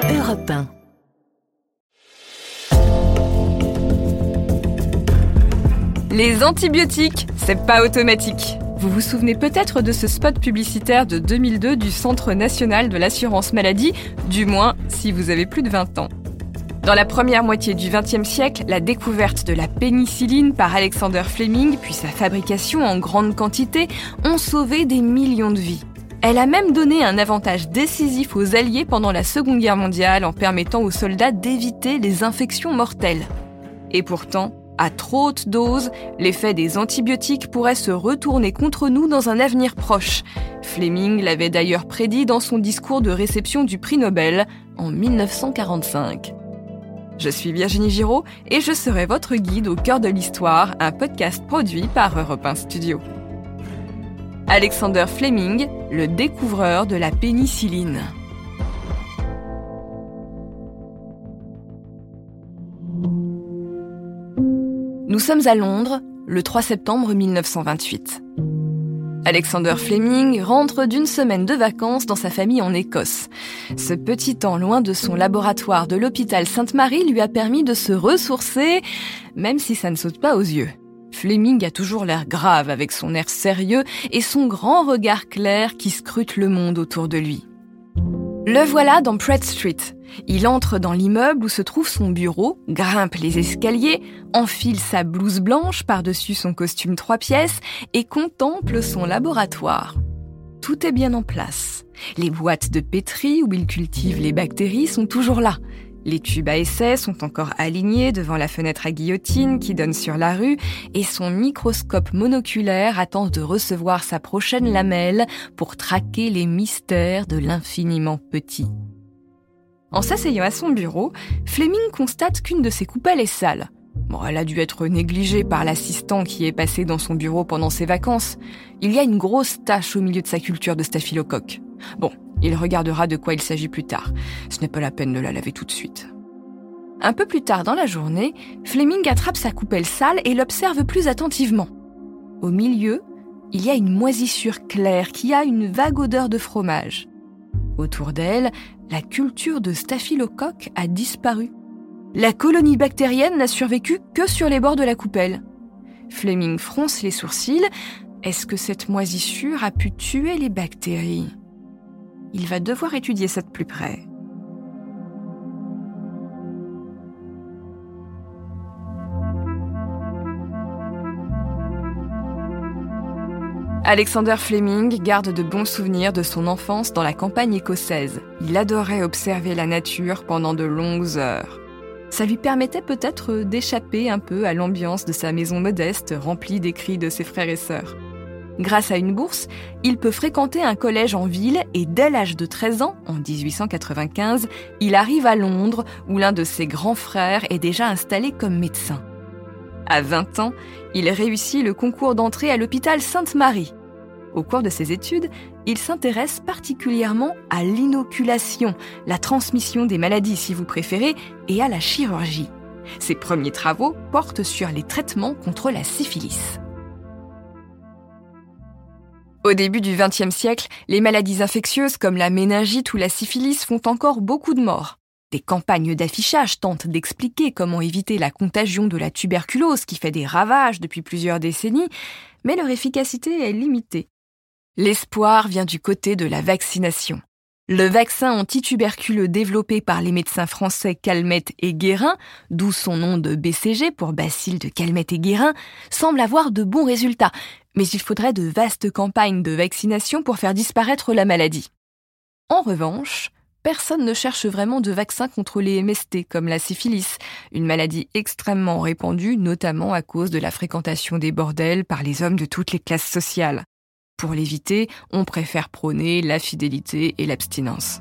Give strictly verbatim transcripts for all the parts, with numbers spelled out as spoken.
Europe un. Les antibiotiques, c'est pas automatique. Vous vous souvenez peut-être de ce spot publicitaire de deux mille deux du Centre national de l'assurance maladie, du moins si vous avez plus de vingt ans. Dans la première moitié du vingtième siècle, la découverte de la pénicilline par Alexander Fleming, puis sa fabrication en grande quantité, ont sauvé des millions de vies. Elle a même donné un avantage décisif aux Alliés pendant la Seconde Guerre mondiale en permettant aux soldats d'éviter les infections mortelles. Et pourtant, à trop haute dose, l'effet des antibiotiques pourrait se retourner contre nous dans un avenir proche. Fleming l'avait d'ailleurs prédit dans son discours de réception du prix Nobel en dix-neuf cent quarante-cinq. Je suis Virginie Giraud et je serai votre guide au cœur de l'histoire, un podcast produit par Europe un Studio. Alexander Fleming, le découvreur de la pénicilline. Nous sommes à Londres, le trois septembre dix-neuf cent vingt-huit. Alexander Fleming rentre d'une semaine de vacances dans sa famille en Écosse. Ce petit temps loin de son laboratoire de l'hôpital Sainte-Marie lui a permis de se ressourcer, même si ça ne saute pas aux yeux. Fleming a toujours l'air grave avec son air sérieux et son grand regard clair qui scrute le monde autour de lui. Le voilà dans Pratt Street. Il entre dans l'immeuble où se trouve son bureau, grimpe les escaliers, enfile sa blouse blanche par-dessus son costume trois pièces et contemple son laboratoire. Tout est bien en place. Les boîtes de pétri où il cultive les bactéries sont toujours là. Les tubes à essai sont encore alignés devant la fenêtre à guillotine qui donne sur la rue et son microscope monoculaire attend de recevoir sa prochaine lamelle pour traquer les mystères de l'infiniment petit. En s'asseyant à son bureau, Fleming constate qu'une de ses coupelles est sale. Bon, elle a dû être négligée par l'assistant qui est passé dans son bureau pendant ses vacances. Il y a une grosse tache au milieu de sa culture de staphylocoque. Bon, il regardera de quoi il s'agit plus tard. Ce n'est pas la peine de la laver tout de suite. Un peu plus tard dans la journée, Fleming attrape sa coupelle sale et l'observe plus attentivement. Au milieu, il y a une moisissure claire qui a une vague odeur de fromage. Autour d'elle, la culture de staphylocoque a disparu. La colonie bactérienne n'a survécu que sur les bords de la coupelle. Fleming fronce les sourcils. Est-ce que cette moisissure a pu tuer les bactéries ? Il va devoir étudier ça de plus près. Alexander Fleming garde de bons souvenirs de son enfance dans la campagne écossaise. Il adorait observer la nature pendant de longues heures. Ça lui permettait peut-être d'échapper un peu à l'ambiance de sa maison modeste remplie des cris de ses frères et sœurs. Grâce à une bourse, il peut fréquenter un collège en ville et dès l'âge de treize ans, en dix-huit cent quatre-vingt-quinze, il arrive à Londres où l'un de ses grands frères est déjà installé comme médecin. À vingt ans, il réussit le concours d'entrée à l'hôpital Sainte-Marie. Au cours de ses études, il s'intéresse particulièrement à l'inoculation, la transmission des maladies si vous préférez, et à la chirurgie. Ses premiers travaux portent sur les traitements contre la syphilis. Au début du vingtième siècle, les maladies infectieuses comme la méningite ou la syphilis font encore beaucoup de morts. Des campagnes d'affichage tentent d'expliquer comment éviter la contagion de la tuberculose qui fait des ravages depuis plusieurs décennies, mais leur efficacité est limitée. L'espoir vient du côté de la vaccination. Le vaccin antituberculeux développé par les médecins français Calmette et Guérin, d'où son nom de B C G pour bacille de Calmette et Guérin, semble avoir de bons résultats, mais il faudrait de vastes campagnes de vaccination pour faire disparaître la maladie. En revanche, personne ne cherche vraiment de vaccin contre les M S T comme la syphilis, une maladie extrêmement répandue, notamment à cause de la fréquentation des bordels par les hommes de toutes les classes sociales. Pour l'éviter, on préfère prôner la fidélité et l'abstinence.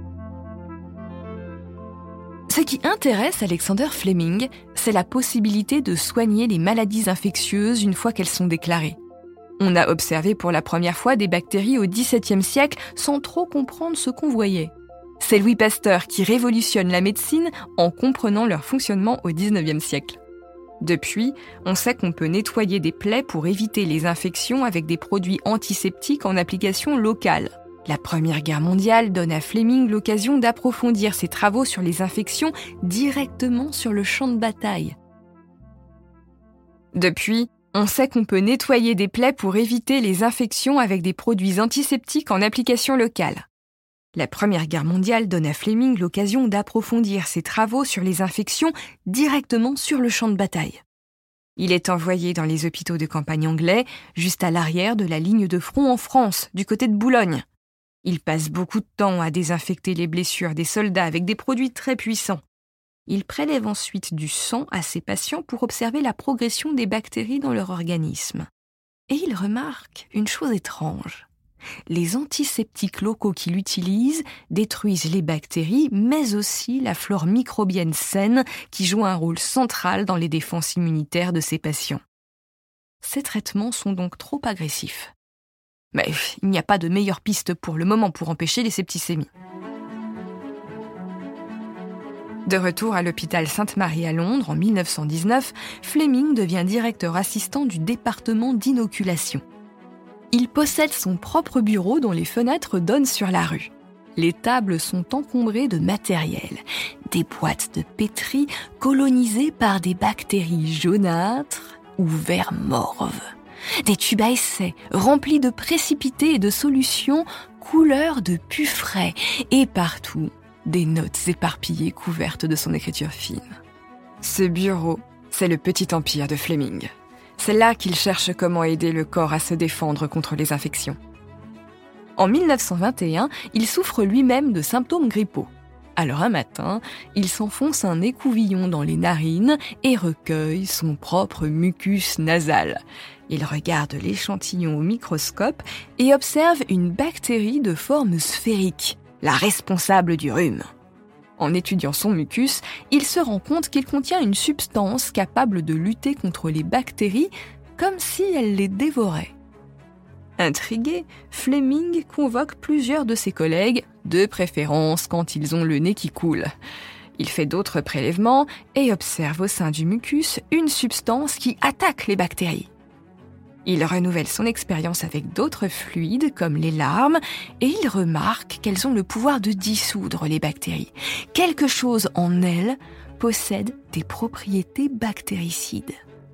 Ce qui intéresse Alexander Fleming, c'est la possibilité de soigner les maladies infectieuses une fois qu'elles sont déclarées. On a observé pour la première fois des bactéries au dix-septième siècle sans trop comprendre ce qu'on voyait. C'est Louis Pasteur qui révolutionne la médecine en comprenant leur fonctionnement au dix-neuvième siècle. Depuis, on sait qu'on peut nettoyer des plaies pour éviter les infections avec des produits antiseptiques en application locale. La Première Guerre mondiale donne à Fleming l'occasion d'approfondir ses travaux sur les infections directement sur le champ de bataille. Depuis, on sait qu'on peut nettoyer des plaies pour éviter les infections avec des produits antiseptiques en application locale. La Première Guerre mondiale donne à Fleming l'occasion d'approfondir ses travaux sur les infections directement sur le champ de bataille. Il est envoyé dans les hôpitaux de campagne anglais, juste à l'arrière de la ligne de front en France, du côté de Boulogne. Il passe beaucoup de temps à désinfecter les blessures des soldats avec des produits très puissants. Il prélève ensuite du sang à ses patients pour observer la progression des bactéries dans leur organisme. Et il remarque une chose étrange. Les antiseptiques locaux qu'il utilise détruisent les bactéries, mais aussi la flore microbienne saine qui joue un rôle central dans les défenses immunitaires de ses patients. Ces traitements sont donc trop agressifs. Mais il n'y a pas de meilleure piste pour le moment pour empêcher les septicémies. De retour à l'hôpital Sainte-Marie à Londres en mille neuf cent dix-neuf, Fleming devient directeur assistant du département d'inoculation. Il possède son propre bureau dont les fenêtres donnent sur la rue. Les tables sont encombrées de matériel, des boîtes de pétri colonisées par des bactéries jaunâtres ou vert morve, des tubes à essai remplis de précipités et de solutions couleur de pus frais, et partout, des notes éparpillées couvertes de son écriture fine. Ce bureau, c'est le petit empire de Fleming. C'est là qu'il cherche comment aider le corps à se défendre contre les infections. En mille neuf cent vingt et un, il souffre lui-même de symptômes grippaux. Alors un matin, il s'enfonce un écouvillon dans les narines et recueille son propre mucus nasal. Il regarde l'échantillon au microscope et observe une bactérie de forme sphérique, la responsable du rhume. En étudiant son mucus, il se rend compte qu'il contient une substance capable de lutter contre les bactéries comme si elle les dévorait. Intrigué, Fleming convoque plusieurs de ses collègues, de préférence quand ils ont le nez qui coule. Il fait d'autres prélèvements et observe au sein du mucus une substance qui attaque les bactéries. Il renouvelle son expérience avec d'autres fluides comme les larmes et il remarque qu'elles ont le pouvoir de dissoudre les bactéries. Quelque chose en elles possède des propriétés bactéricides.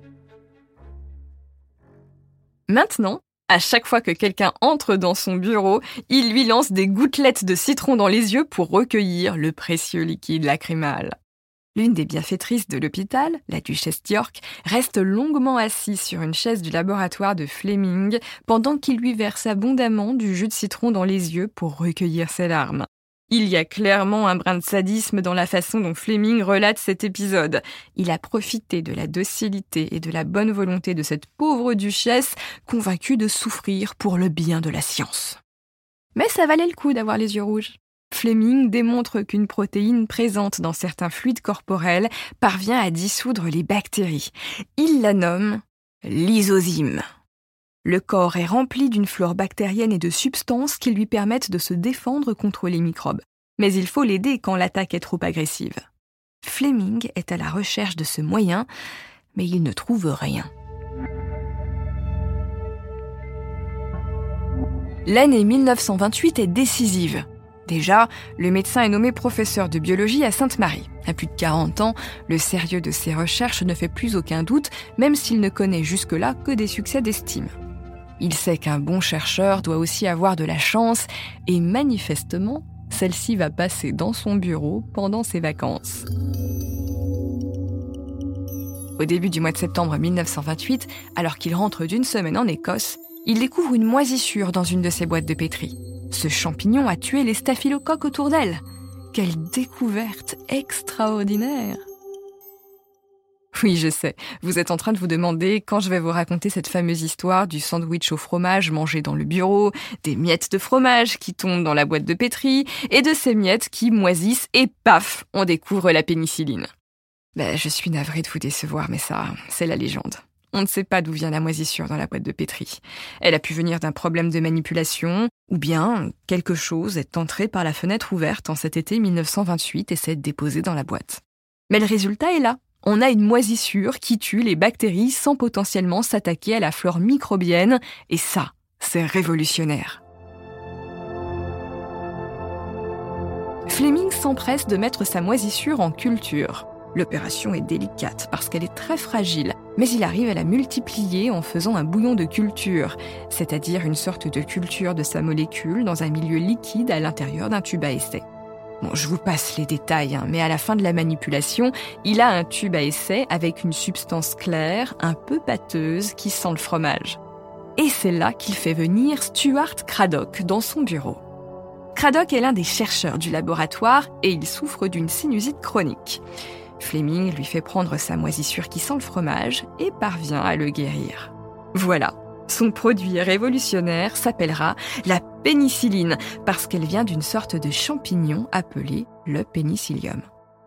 Maintenant, à chaque fois que quelqu'un entre dans son bureau, il lui lance des gouttelettes de citron dans les yeux pour recueillir le précieux liquide lacrymal. L'une des bienfaitrices de l'hôpital, la duchesse d'York, reste longuement assise sur une chaise du laboratoire de Fleming pendant qu'il lui verse abondamment du jus de citron dans les yeux pour recueillir ses larmes. Il y a clairement un brin de sadisme dans la façon dont Fleming relate cet épisode. Il a profité de la docilité et de la bonne volonté de cette pauvre duchesse, convaincue de souffrir pour le bien de la science. Mais ça valait le coup d'avoir les yeux rouges. Fleming démontre qu'une protéine présente dans certains fluides corporels parvient à dissoudre les bactéries. Il la nomme lysozyme. Le corps est rempli d'une flore bactérienne et de substances qui lui permettent de se défendre contre les microbes. Mais il faut l'aider quand l'attaque est trop agressive. Fleming est à la recherche de ce moyen, mais il ne trouve rien. L'année mille neuf cent vingt-huit est décisive. Déjà, le médecin est nommé professeur de biologie à Sainte-Marie. À plus de quarante ans, le sérieux de ses recherches ne fait plus aucun doute, même s'il ne connaît jusque-là que des succès d'estime. Il sait qu'un bon chercheur doit aussi avoir de la chance, et manifestement, celle-ci va passer dans son bureau pendant ses vacances. Au début du mois de septembre mille neuf cent vingt-huit, alors qu'il rentre d'une semaine en Écosse, il découvre une moisissure dans une de ses boîtes de pétri. Ce champignon a tué les staphylocoques autour d'elle. Quelle découverte extraordinaire! Oui, je sais, vous êtes en train de vous demander quand je vais vous raconter cette fameuse histoire du sandwich au fromage mangé dans le bureau, des miettes de fromage qui tombent dans la boîte de pétri, et de ces miettes qui moisissent et paf, on découvre la pénicilline. Ben, je suis navrée de vous décevoir, mais ça, c'est la légende. On ne sait pas d'où vient la moisissure dans la boîte de pétri. Elle a pu venir d'un problème de manipulation, ou bien quelque chose est entré par la fenêtre ouverte en cet été mille neuf cent vingt-huit et s'est déposé dans la boîte. Mais le résultat est là. On a une moisissure qui tue les bactéries sans potentiellement s'attaquer à la flore microbienne, et ça, c'est révolutionnaire. Fleming s'empresse de mettre sa moisissure en culture. L'opération est délicate parce qu'elle est très fragile, mais il arrive à la multiplier en faisant un bouillon de culture, c'est-à-dire une sorte de culture de sa molécule dans un milieu liquide à l'intérieur d'un tube à essai. Bon, je vous passe les détails, hein, mais à la fin de la manipulation, il a un tube à essai avec une substance claire, un peu pâteuse, qui sent le fromage. Et c'est là qu'il fait venir Stuart Cradock dans son bureau. Cradock est l'un des chercheurs du laboratoire et il souffre d'une sinusite chronique. Fleming lui fait prendre sa moisissure qui sent le fromage et parvient à le guérir. Voilà, son produit révolutionnaire s'appellera la pénicilline parce qu'elle vient d'une sorte de champignon appelé le pénicillium.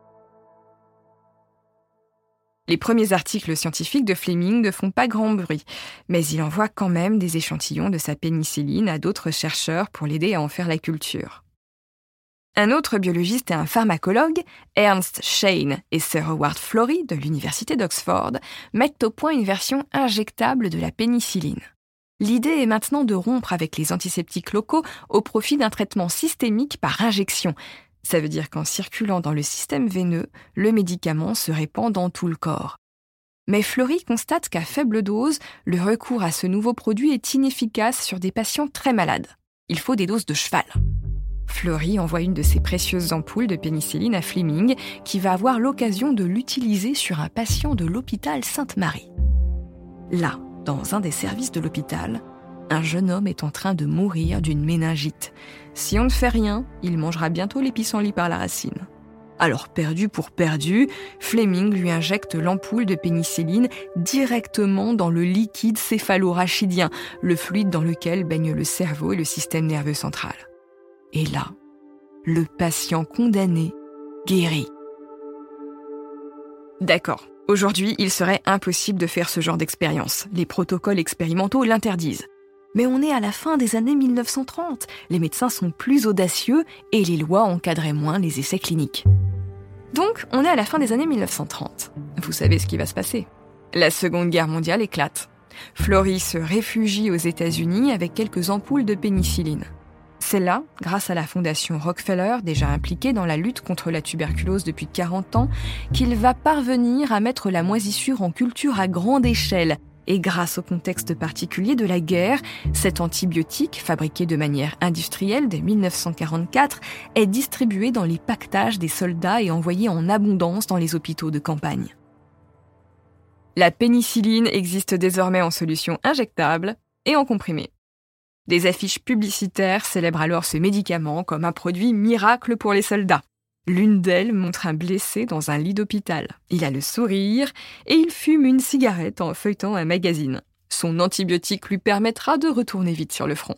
Les premiers articles scientifiques de Fleming ne font pas grand bruit, mais il envoie quand même des échantillons de sa pénicilline à d'autres chercheurs pour l'aider à en faire la culture. Un autre biologiste et un pharmacologue, Ernst Chain et Sir Howard Florey de l'université d'Oxford, mettent au point une version injectable de la pénicilline. L'idée est maintenant de rompre avec les antiseptiques locaux au profit d'un traitement systémique par injection. Ça veut dire qu'en circulant dans le système veineux, le médicament se répand dans tout le corps. Mais Florey constate qu'à faible dose, le recours à ce nouveau produit est inefficace sur des patients très malades. Il faut des doses de cheval. Florey envoie une de ses précieuses ampoules de pénicilline à Fleming, qui va avoir l'occasion de l'utiliser sur un patient de l'hôpital Sainte-Marie. Là, dans un des services de l'hôpital, un jeune homme est en train de mourir d'une méningite. Si on ne fait rien, il mangera bientôt les pissenlits par la racine. Alors, perdu pour perdu, Fleming lui injecte l'ampoule de pénicilline directement dans le liquide céphalo-rachidien, le fluide dans lequel baigne le cerveau et le système nerveux central. Et là, le patient condamné guérit. D'accord, aujourd'hui, il serait impossible de faire ce genre d'expérience. Les protocoles expérimentaux l'interdisent. Mais on est à la fin des années mille neuf cent trente. Les médecins sont plus audacieux et les lois encadraient moins les essais cliniques. Donc, on est à la fin des années mille neuf cent trente. Vous savez ce qui va se passer. La Seconde Guerre mondiale éclate. Florey se réfugie aux États-Unis avec quelques ampoules de pénicilline. C'est là, grâce à la fondation Rockefeller, déjà impliquée dans la lutte contre la tuberculose depuis quarante ans, qu'il va parvenir à mettre la moisissure en culture à grande échelle. Et grâce au contexte particulier de la guerre, cet antibiotique, fabriqué de manière industrielle dès mille neuf cent quarante-quatre, est distribué dans les pactages des soldats et envoyé en abondance dans les hôpitaux de campagne. La pénicilline existe désormais en solution injectable et en comprimé. Des affiches publicitaires célèbrent alors ce médicament comme un produit miracle pour les soldats. L'une d'elles montre un blessé dans un lit d'hôpital. Il a le sourire et il fume une cigarette en feuilletant un magazine. Son antibiotique lui permettra de retourner vite sur le front.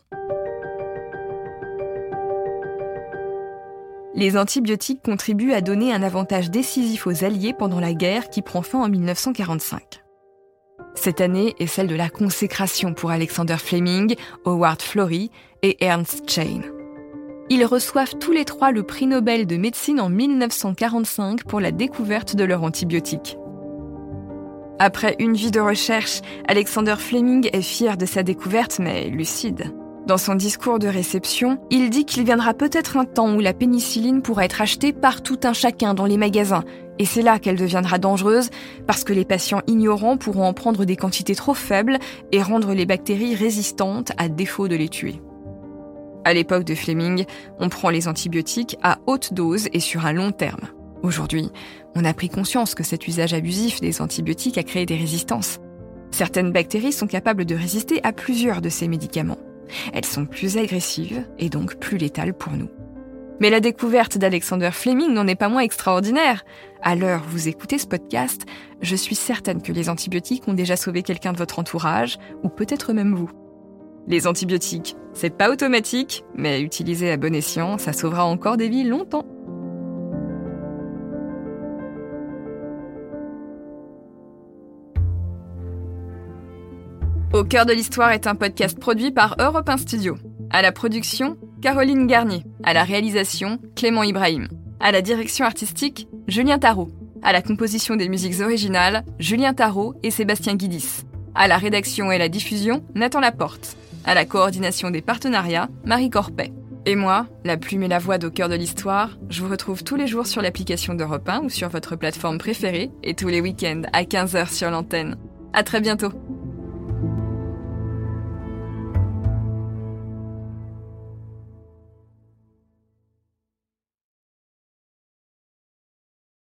Les antibiotiques contribuent à donner un avantage décisif aux Alliés pendant la guerre qui prend fin en mille neuf cent quarante-cinq. Cette année est celle de la consécration pour Alexander Fleming, Howard Florey et Ernst Chain. Ils reçoivent tous les trois le prix Nobel de médecine en mille neuf cent quarante-cinq pour la découverte de leur antibiotique. Après une vie de recherche, Alexander Fleming est fier de sa découverte, mais lucide. Dans son discours de réception, il dit qu'il viendra peut-être un temps où la pénicilline pourra être achetée par tout un chacun dans les magasins. Et c'est là qu'elle deviendra dangereuse, parce que les patients ignorants pourront en prendre des quantités trop faibles et rendre les bactéries résistantes à défaut de les tuer. À l'époque de Fleming, on prend les antibiotiques à haute dose et sur un long terme. Aujourd'hui, on a pris conscience que cet usage abusif des antibiotiques a créé des résistances. Certaines bactéries sont capables de résister à plusieurs de ces médicaments. Elles sont plus agressives et donc plus létales pour nous. Mais la découverte d'Alexander Fleming n'en est pas moins extraordinaire. À l'heure où vous écoutez ce podcast, je suis certaine que les antibiotiques ont déjà sauvé quelqu'un de votre entourage, ou peut-être même vous. Les antibiotiques, c'est pas automatique, mais utilisé à bon escient, ça sauvera encore des vies longtemps. Au cœur de l'histoire est un podcast produit par Europe un Studio. À la production, Caroline Garnier. À la réalisation, Clément Ibrahim. À la direction artistique, Julien Tarot. À la composition des musiques originales, Julien Tarot et Sébastien Guidis. À la rédaction et la diffusion, Nathan Laporte. À la coordination des partenariats, Marie Corpet. Et moi, la plume et la voix d'au cœur de l'histoire, je vous retrouve tous les jours sur l'application d'Europe un ou sur votre plateforme préférée et tous les week-ends à quinze heures sur l'antenne. À très bientôt.